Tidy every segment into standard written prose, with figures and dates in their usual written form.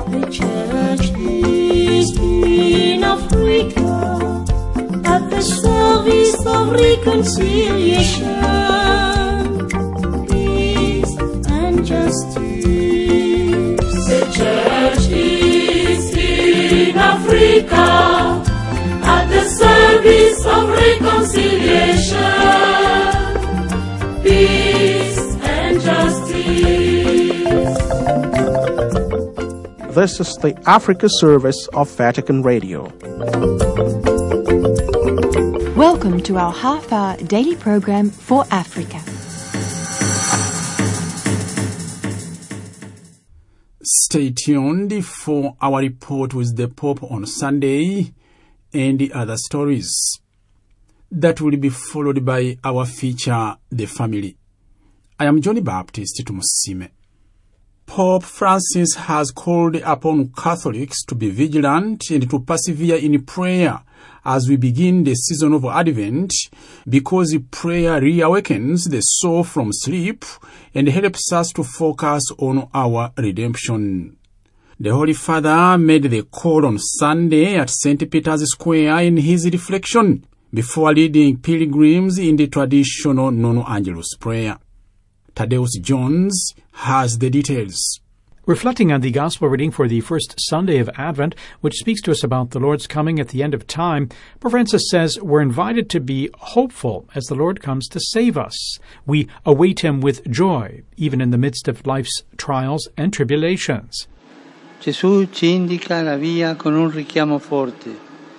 The church is in Africa at the service of reconciliation, peace and justice. The church is in Africa at the service of reconciliation, peace and justice. This is the Africa service of Vatican Radio. Welcome to our half-hour daily program for Africa. Stay tuned for our report with the Pope on Sunday and the other stories. That will be followed by our feature, The Family. I am Johnny Baptist Tumusime. Pope Francis has called upon Catholics to be vigilant and to persevere in prayer as we begin the season of Advent, because prayer reawakens the soul from sleep and helps us to focus on our redemption. The Holy Father made the call on Sunday at St. Peter's Square in his reflection before leading pilgrims in the traditional Nono Angelus prayer. Thaddeus Jones has the details. Reflecting on the Gospel reading for the first Sunday of Advent, which speaks to us about the Lord's coming at the end of time, Pope Francis says we're invited to be hopeful as the Lord comes to save us. We await Him with joy, even in the midst of life's trials and tribulations. Gesù ci indica la via con un richiamo forte.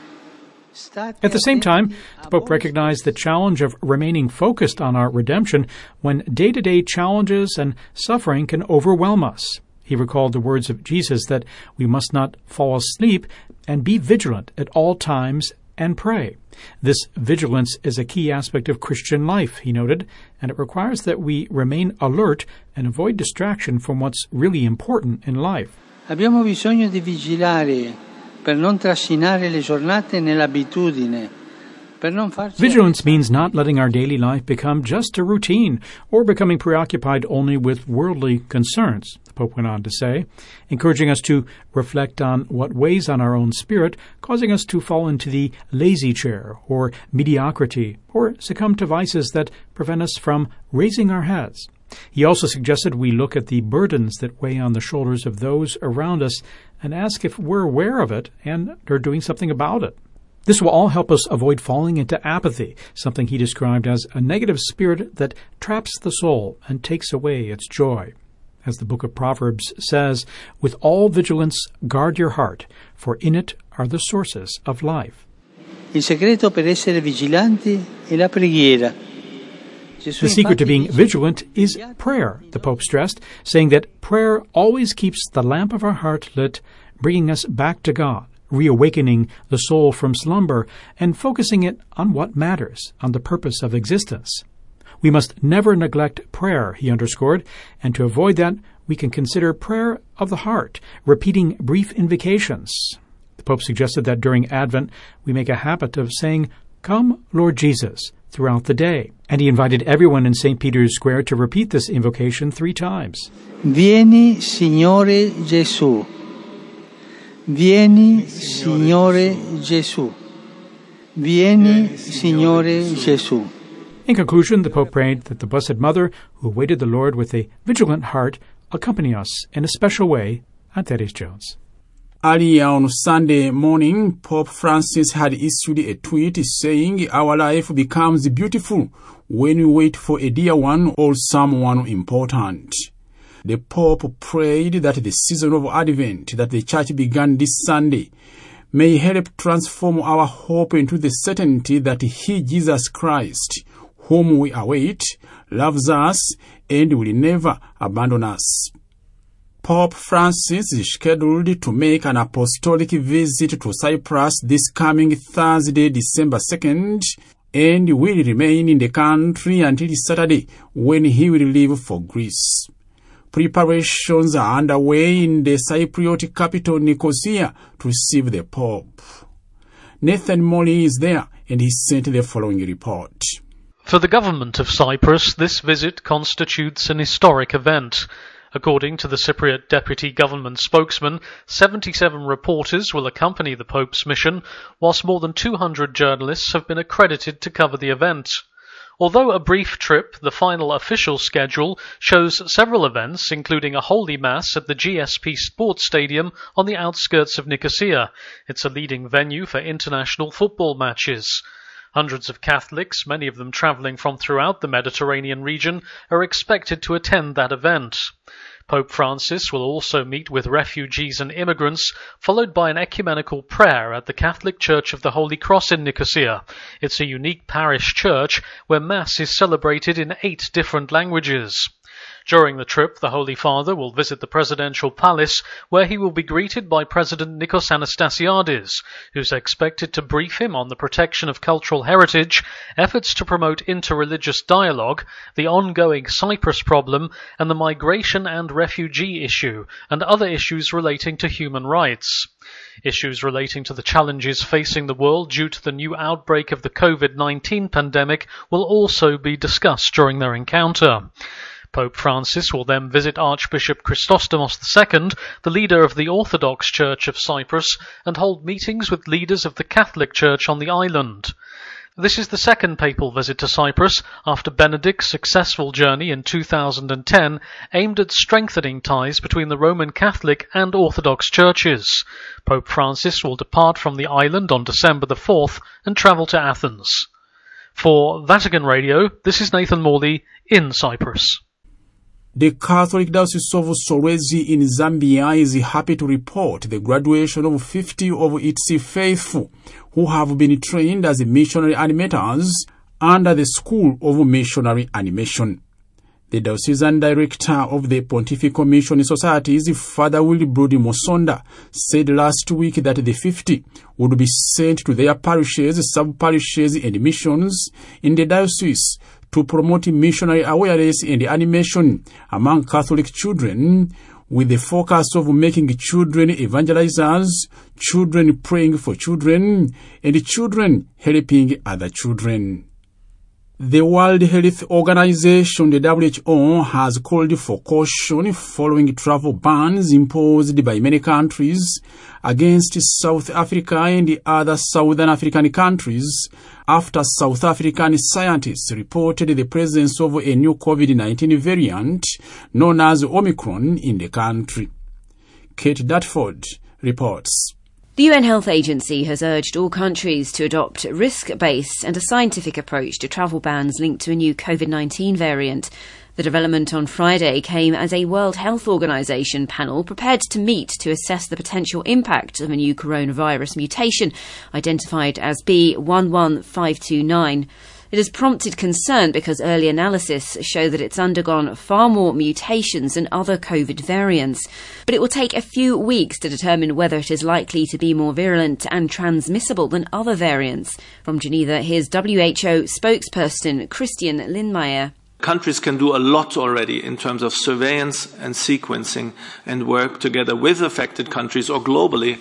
At the same time, the Pope recognized the challenge of remaining focused on our redemption when day-to-day challenges and suffering can overwhelm us. He recalled the words of Jesus that we must not fall asleep and be vigilant at all times and pray. This vigilance is a key aspect of Christian life, he noted, and it requires that we remain alert and avoid distraction from what's really important in life. Abbiamo bisogno di vigilare per non trascinare le giornate nell'abitudine. Vigilance means not letting our daily life become just a routine or becoming preoccupied only with worldly concerns, the Pope went on to say, encouraging us to reflect on what weighs on our own spirit, causing us to fall into the lazy chair or mediocrity or succumb to vices that prevent us from raising our heads. He also suggested we look at the burdens that weigh on the shoulders of those around us and ask if we're aware of it and are doing something about it. This will all help us avoid falling into apathy, something he described as a negative spirit that traps the soul and takes away its joy. As the book of Proverbs says, with all vigilance guard your heart, for in it are the sources of life. Il segreto per essere vigilanti è la preghiera. The secret to being vigilant is prayer, the Pope stressed, saying that prayer always keeps the lamp of our heart lit, bringing us back to God, reawakening the soul from slumber and focusing it on what matters, on the purpose of existence. We must never neglect prayer, he underscored, and to avoid that, we can consider prayer of the heart, repeating brief invocations. The Pope suggested that during Advent, we make a habit of saying, "Come, Lord Jesus," throughout the day, and he invited everyone in St. Peter's Square to repeat this invocation 3 times. Vieni, Signore Gesù. Vieni, Signore Gesù. Vieni, Signore Gesù. In conclusion, the Pope prayed that the Blessed Mother, who awaited the Lord with a vigilant heart, accompany us in a special way. I'm Thaddeus Jones. Earlier on Sunday morning, Pope Francis had issued a tweet saying our life becomes beautiful when we wait for a dear one or someone important. The Pope prayed that the season of Advent that the Church began this Sunday may help transform our hope into the certainty that He, Jesus Christ, whom we await, loves us and will never abandon us. Pope Francis is scheduled to make an apostolic visit to Cyprus this coming Thursday, December 2nd, and will remain in the country until Saturday, when he will leave for Greece. Preparations are underway in the Cypriot capital Nicosia to receive the Pope. Nathan Molly is there, and he sent the following report. For the government of Cyprus, this visit constitutes an historic event. According to the Cypriot deputy government spokesman, 77 reporters will accompany the Pope's mission, whilst more than 200 journalists have been accredited to cover the event. Although a brief trip, the final official schedule shows several events, including a Holy Mass at the GSP Sports Stadium on the outskirts of Nicosia. It's a leading venue for international football matches. Hundreds of Catholics, many of them travelling from throughout the Mediterranean region, are expected to attend that event. Pope Francis will also meet with refugees and immigrants, followed by an ecumenical prayer at the Catholic Church of the Holy Cross in Nicosia. It's a unique parish church where Mass is celebrated in 8 different languages. During the trip, the Holy Father will visit the presidential palace, where he will be greeted by President Nikos Anastasiades, who's expected to brief him on the protection of cultural heritage, efforts to promote interreligious dialogue, the ongoing Cyprus problem, and the migration and refugee issue, and other issues relating to human rights. Issues relating to the challenges facing the world due to the new outbreak of the COVID-19 pandemic will also be discussed during their encounter. Pope Francis will then visit Archbishop Christostomos II, the leader of the Orthodox Church of Cyprus, and hold meetings with leaders of the Catholic Church on the island. This is the second papal visit to Cyprus after Benedict's successful journey in 2010 aimed at strengthening ties between the Roman Catholic and Orthodox churches. Pope Francis will depart from the island on December the 4th and travel to Athens. For Vatican Radio, this is Nathan Morley in Cyprus. The Catholic Diocese of Solwezi in Zambia is happy to report the graduation of 50 of its faithful who have been trained as missionary animators under the School of Missionary Animation. The Diocesan Director of the Pontifical Mission Societies, Father Willibrod Musonda, said last week that the 50 would be sent to their parishes, sub-parishes and missions in the diocese to promote missionary awareness and animation among Catholic children, with the focus of making children evangelizers, children praying for children, and children helping other children. The World Health Organization, the WHO, has called for caution following travel bans imposed by many countries against South Africa and other Southern African countries after South African scientists reported the presence of a new COVID-19 variant known as Omicron in the country. Kate Dartford reports. The UN Health Agency has urged all countries to adopt a risk-based and a scientific approach to travel bans linked to a new COVID-19 variant. The development on Friday came as a World Health Organization panel prepared to meet to assess the potential impact of a new coronavirus mutation identified as B11529. It has prompted concern because early analysis show that it's undergone far more mutations than other COVID variants. But it will take a few weeks to determine whether it is likely to be more virulent and transmissible than other variants. From Geneva, here's WHO spokesperson Christian Lindmeier. Countries can do a lot already in terms of surveillance and sequencing and work together with affected countries or globally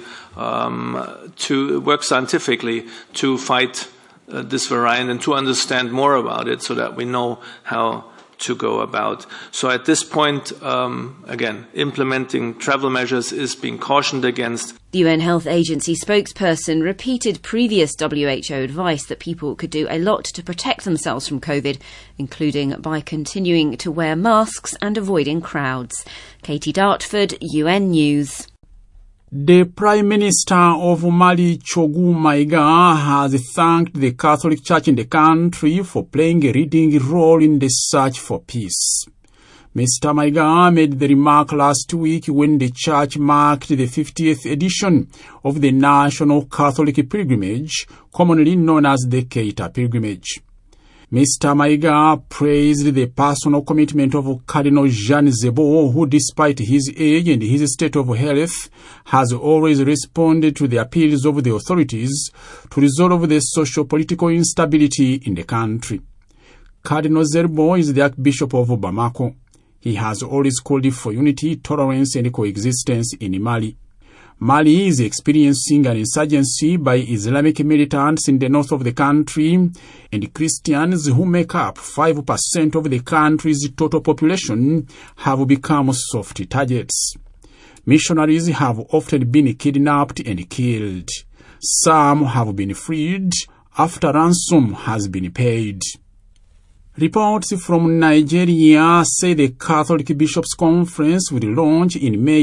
to work scientifically to fight this variant and to understand more about it so that we know how to go about. So at this point, again, implementing travel measures is being cautioned against. The UN Health Agency spokesperson repeated previous WHO advice that people could do a lot to protect themselves from COVID, including by continuing to wear masks and avoiding crowds. Katie Dartford, UN News. The Prime Minister of Mali, Chogu Maiga, has thanked the Catholic Church in the country for playing a leading role in the search for peace. Mr. Maiga made the remark last week when the church marked the 50th edition of the National Catholic Pilgrimage, commonly known as the Keita Pilgrimage. Mr. Maiga praised the personal commitment of Cardinal Jean Zebo, who, despite his age and his state of health, has always responded to the appeals of the authorities to resolve the socio-political instability in the country. Cardinal Zebo is the Archbishop of Bamako. He has always called for unity, tolerance, and coexistence in Mali. Mali is experiencing an insurgency by Islamic militants in the north of the country, and Christians, who make up 5% of the country's total population, have become soft targets. Missionaries have often been kidnapped and killed. Some have been freed after ransom has been paid. Reports from Nigeria say the Catholic Bishops' Conference will launch in May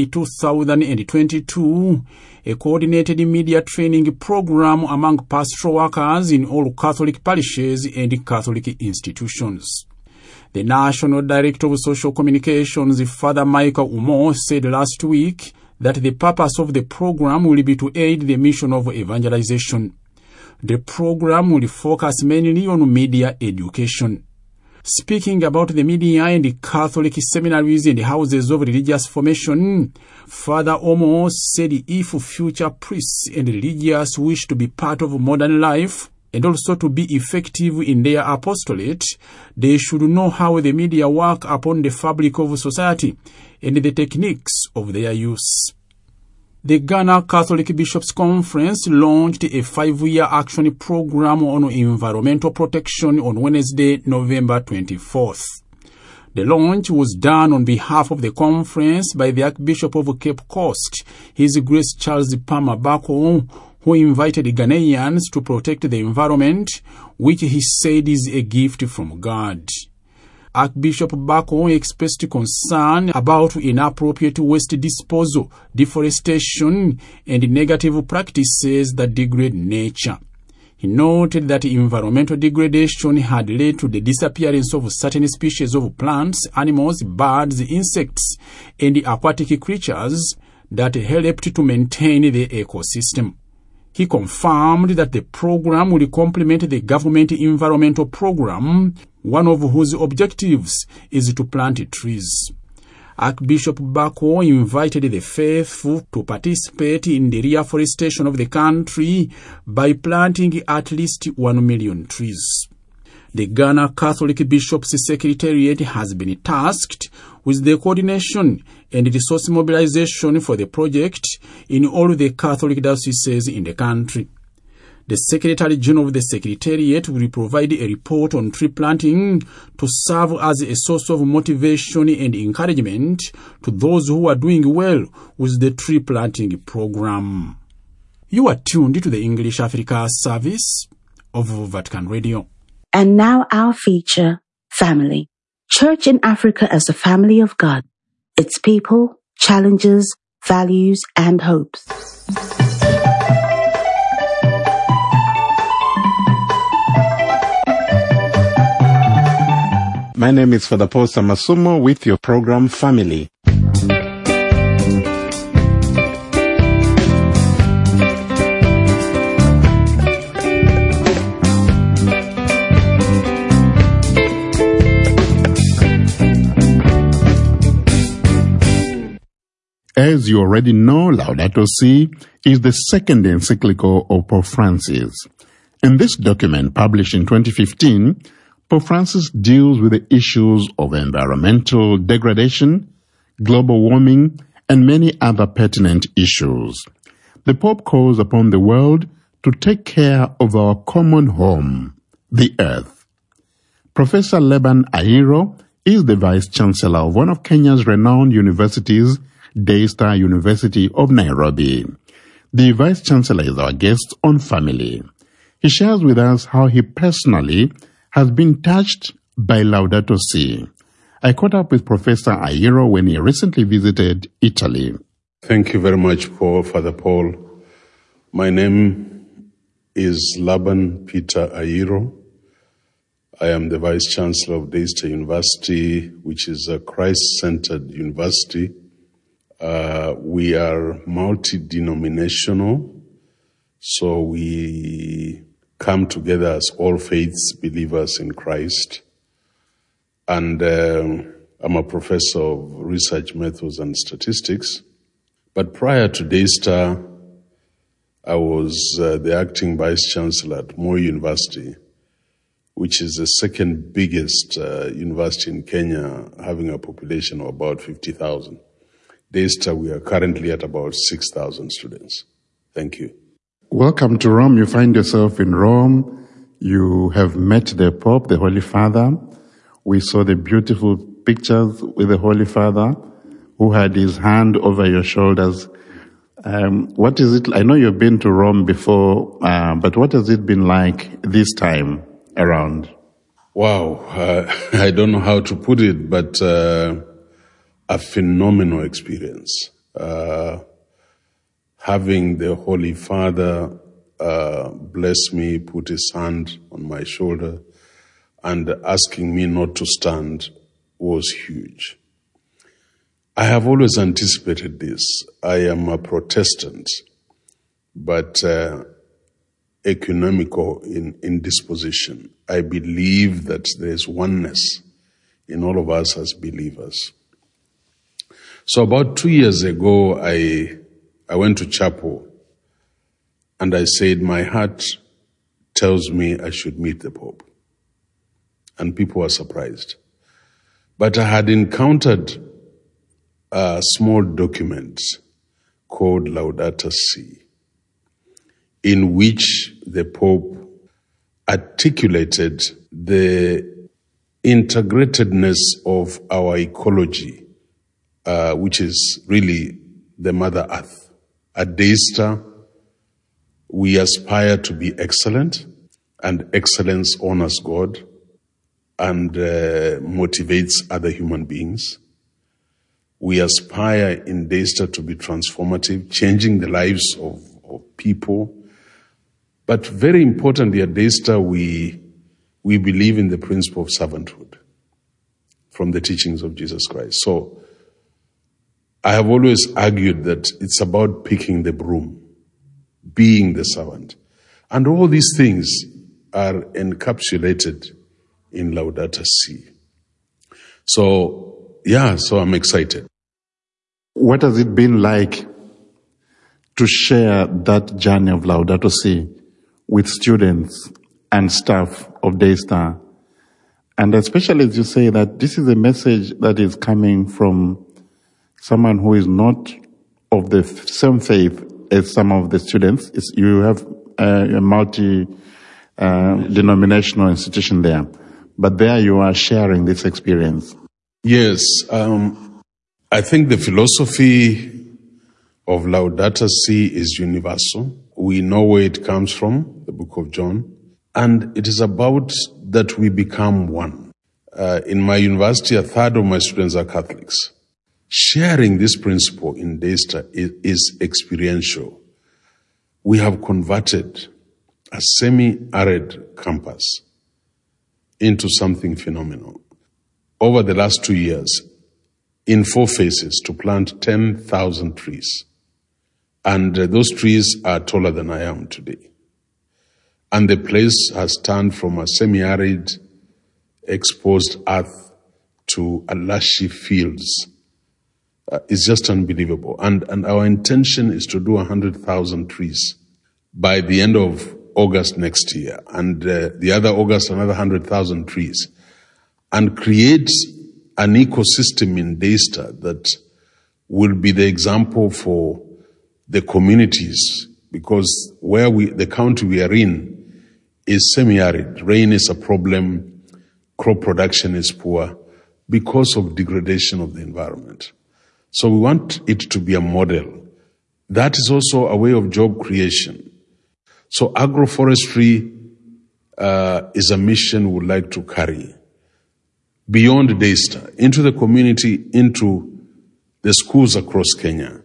2022 a coordinated media training program among pastoral workers in all Catholic parishes and Catholic institutions. The National Director of Social Communications, Father Michael Umo, said last week that the purpose of the program will be to aid the mission of evangelization. The program will focus mainly on media education. Speaking about the media and the Catholic seminaries and houses of religious formation, Father Omo said if future priests and religious wish to be part of modern life and also to be effective in their apostolate, they should know how the media work upon the fabric of society and the techniques of their use. The Ghana Catholic Bishops' Conference launched a 5-year action program on environmental protection on Wednesday, November 24th. The launch was done on behalf of the conference by the Archbishop of Cape Coast, His Grace Charles Palmer Bako, who invited Ghanaians to protect the environment, which he said is a gift from God. Archbishop Bako expressed concern about inappropriate waste disposal, deforestation, and negative practices that degrade nature. He noted that environmental degradation had led to the disappearance of certain species of plants, animals, birds, insects, and aquatic creatures that helped to maintain the ecosystem. He confirmed that the program will complement the government environmental program, one of whose objectives is to plant trees. Archbishop Bako invited the faithful to participate in the reforestation of the country by planting at least 1 million trees. The Ghana Catholic Bishops' Secretariat has been tasked with the coordination and resource mobilization for the project in all the Catholic dioceses in the country. The Secretary General of the Secretariat will provide a report on tree planting to serve as a source of motivation and encouragement to those who are doing well with the tree planting program. You are tuned to the English Africa service of Vatican Radio. And now our feature, Family. Church in Africa as a family of God. Its people, challenges, values, and hopes. My name is Father Paul Samasumo with your program Family. As you already know, Laudato Si is the second encyclical of Pope Francis. In this document, published in 2015, Pope Francis deals with the issues of environmental degradation, global warming, and many other pertinent issues. The Pope calls upon the world to take care of our common home, the earth. Professor Leban Airo is the Vice-Chancellor of one of Kenya's renowned universities, Daystar University of Nairobi. The Vice-Chancellor is our guest on Family. He shares with us how he personally has been touched by Laudato Si. I caught up with Professor Airo when he recently visited Italy. Thank you very much, Father Paul. My name is Laban Peter Airo. I am the Vice-Chancellor of Daystar University, which is a Christ-centered university. We are multi-denominational, so we come together as all faiths believers in Christ. And I'm a professor of research methods and statistics. But prior to Daystar, I was the acting vice-chancellor at Moi University, which is the second biggest university in Kenya, having a population of about 50,000. Daystar, we are currently at about 6,000 students. Thank you. Welcome to Rome. You find yourself in Rome. You have met the Pope, the Holy Father. We saw the beautiful pictures with the Holy Father who had his hand over your shoulders. What is it? I know you've been to Rome before, but what has it been like this time around? Wow. I don't know how to put it, but a phenomenal experience. Having the Holy Father bless me, put his hand on my shoulder, and asking me not to stand was huge. I have always anticipated this. I am a Protestant, but economical in disposition. I believe that there is oneness in all of us as believers. So about 2 years ago, I went to chapel and I said, my heart tells me I should meet the Pope. And people were surprised. But I had encountered a small document called Laudato Si, in which the Pope articulated the integratedness of our ecology, which is really the Mother Earth. At Daystar, we aspire to be excellent, and excellence honors God and motivates other human beings. We aspire in Daystar to be transformative, changing the lives of people. But very importantly, at Daystar, we believe in the principle of servanthood from the teachings of Jesus Christ. So I have always argued that it's about picking the broom, being the servant. And all these things are encapsulated in Laudato Si. So I'm excited. What has it been like to share that journey of Laudato Si with students and staff of Daystar? And especially as you say that this is a message that is coming from someone who is not of the same faith as some of the students. You have a multi-denominational institution there, but there you are sharing this experience. Yes, I think the philosophy of Laudato Si is universal. We know where it comes from, the book of John, and it is about that we become one. In my university, a third of my students are Catholics. Sharing this principle in Daystar is experiential. We have converted a semi-arid campus into something phenomenal. Over the last 2 years, in 4 phases, to plant 10,000 trees. And those trees are taller than I am today. And the place has turned from a semi-arid, exposed earth to a lushy fields. It's just unbelievable. And our intention is to do 100,000 trees by the end of August next year. And the other August, another 100,000 trees. And create an ecosystem in Daystar that will be the example for the communities, because the county we are in is semi-arid. Rain is a problem, crop production is poor because of degradation of the environment. So we want it to be a model. That is also a way of job creation. So agroforestry is a mission we would like to carry beyond Daystar, into the community, into the schools across Kenya,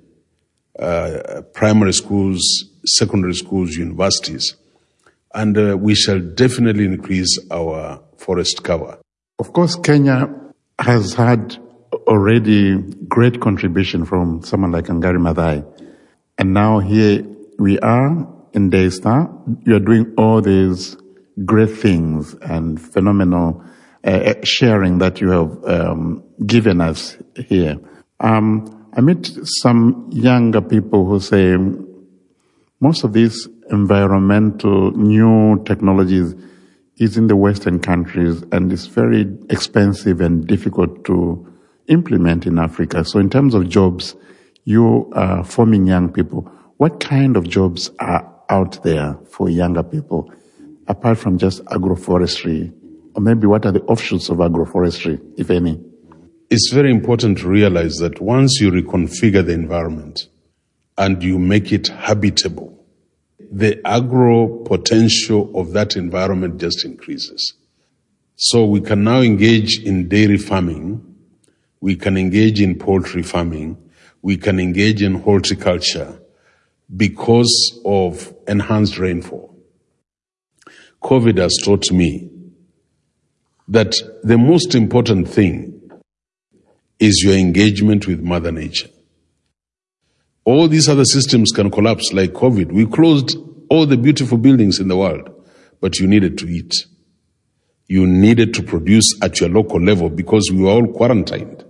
primary schools, secondary schools, universities. And we shall definitely increase our forest cover. Of course, Kenya has had already great contribution from someone like Wangari Maathai. And now here we are in Daystar. You are doing all these great things and phenomenal sharing that you have given us here. I meet some younger people who say most of these environmental new technologies is in the Western countries and it's very expensive and difficult to implement in Africa. So in terms of jobs, you are forming young people. What kind of jobs are out there for younger people, apart from just agroforestry? Or maybe what are the offshoots of agroforestry, if any? It's very important to realize that once you reconfigure the environment and you make it habitable, the agro potential of that environment just increases. So we can now engage in dairy farming, we can engage in poultry farming, we can engage in horticulture because of enhanced rainfall. COVID has taught me that the most important thing is your engagement with Mother Nature. All these other systems can collapse like COVID. We closed all the beautiful buildings in the world, but you needed to eat. You needed to produce at your local level because we were all quarantined.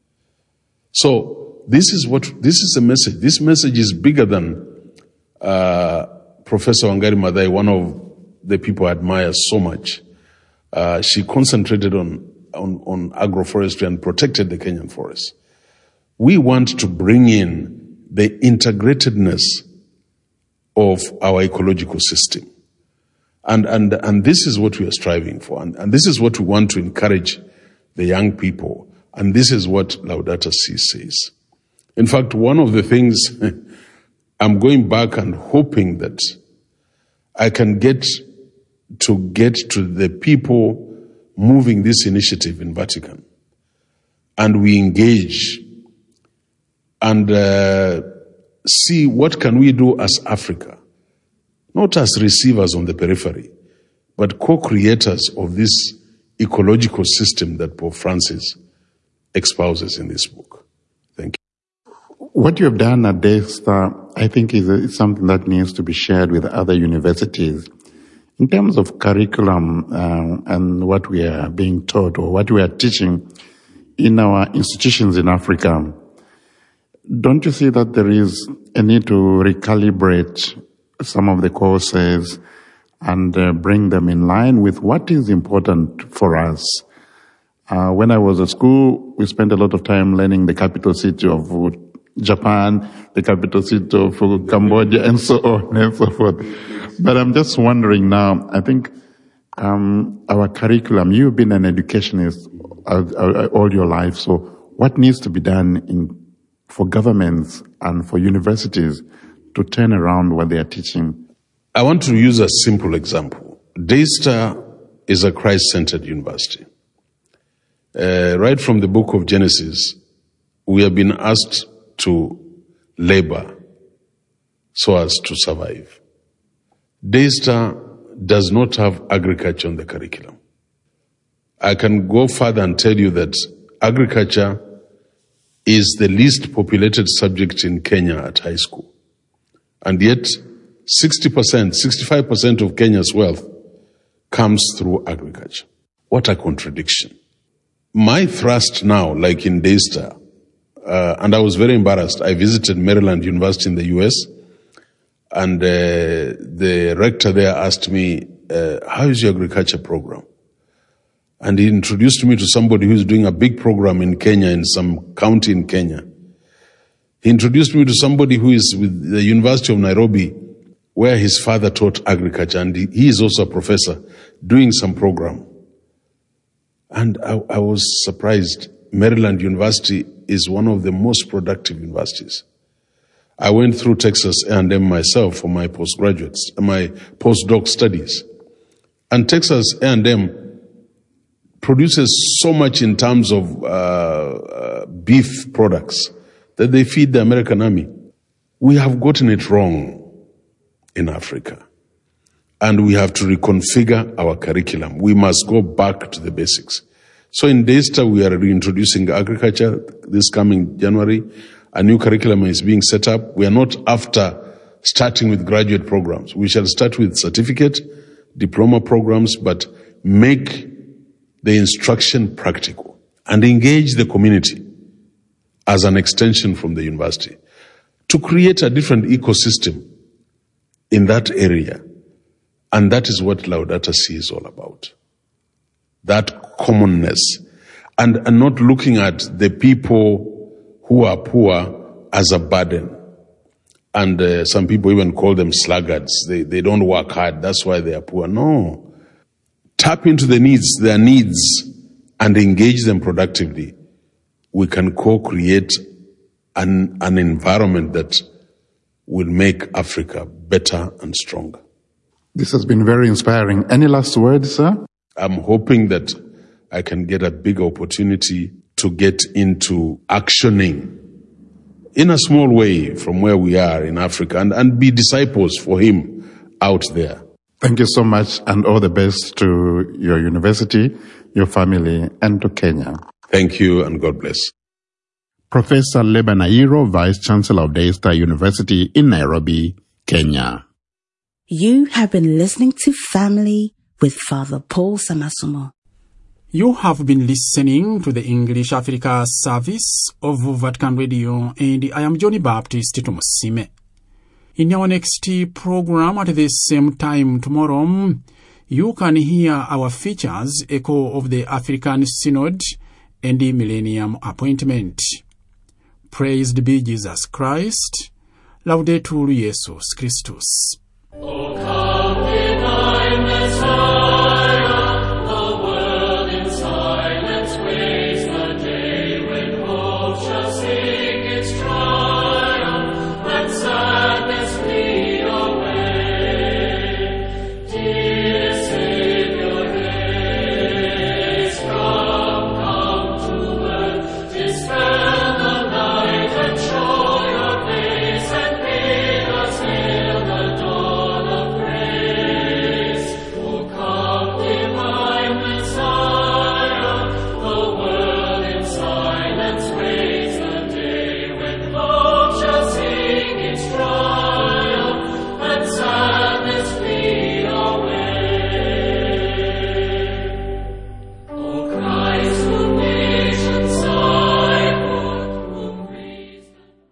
So this is the message. This message is bigger than Professor Wangari Maathai, one of the people I admire so much. She concentrated on agroforestry and protected the Kenyan forests. We want to bring in the integratedness of our ecological system. And this is what we are striving for. And this is what we want to encourage the young people. And this is what Laudato Si says. In fact, one of the things I'm going back and hoping that I can get to the people moving this initiative in Vatican, and we engage and see what can we do as Africa, not as receivers on the periphery, but co-creators of this ecological system that Pope Francis espouses in this book. Thank you. What you have done at Daystar, I think, is something that needs to be shared with other universities. In terms of curriculum and what we are being taught or what we are teaching in our institutions in Africa, don't you see that there is a need to recalibrate some of the courses and bring them in line with what is important for us? When I was at school, we spent a lot of time learning the capital city of Japan, the capital city of Cambodia, and so on and so forth. But I'm just wondering now, I think our curriculum, you've been an educationist all your life, so what needs to be done for governments and for universities to turn around what they are teaching? I want to use a simple example. Daystar is a Christ-centered university. Right from the book of Genesis, we have been asked to labor so as to survive. Daystar does not have agriculture on the curriculum. I can go further and tell you that agriculture is the least populated subject in Kenya at high school. And yet, 65% of Kenya's wealth comes through agriculture. What a contradiction. My thrust now, like in Daystar, and I was very embarrassed. I visited Maryland University in the US, and the rector there asked me, how is your agriculture program? And he introduced me to somebody who's doing a big program in Kenya, in some county in Kenya. He introduced me to somebody who is with the University of Nairobi, where his father taught agriculture, and he is also a professor doing some program. And I was surprised. Maryland University is one of the most productive universities. I went through Texas A&M myself for my postdoc studies. And Texas A&M produces so much in terms of beef products that they feed the American army. We have gotten it wrong in Africa. And we have to reconfigure our curriculum. We must go back to the basics. So in Daystar, we are reintroducing agriculture this coming January. A new curriculum is being set up. We are not after starting with graduate programs. We shall start with certificate, diploma programs, but make the instruction practical and engage the community as an extension from the university to create a different ecosystem in that area. And that is what Laudato Si is all about. That commonness. And not looking at the people who are poor as a burden. And some people even call them sluggards. They don't work hard. That's why they are poor. No. Tap into their needs, and engage them productively. We can co-create an environment that will make Africa better and stronger. This has been very inspiring. Any last words, sir? I'm hoping that I can get a big opportunity to get into actioning in a small way from where we are in Africa and be disciples for him out there. Thank you so much, and all the best to your university, your family, and to Kenya. Thank you, and God bless. Professor Laban Ayiro, Vice-Chancellor of Daystar University in Nairobi, Kenya. You have been listening to Family with Father Paul Samasumo. You have been listening to the English Africa service of Vatican Radio, and I am Johnny Baptist Tumusime. In our next program at the same time tomorrow, you can hear our features Echo of the African Synod and the Millennium Appointment. Praised be Jesus Christ. Laudetur Jesus Christus. O come divine Messiah.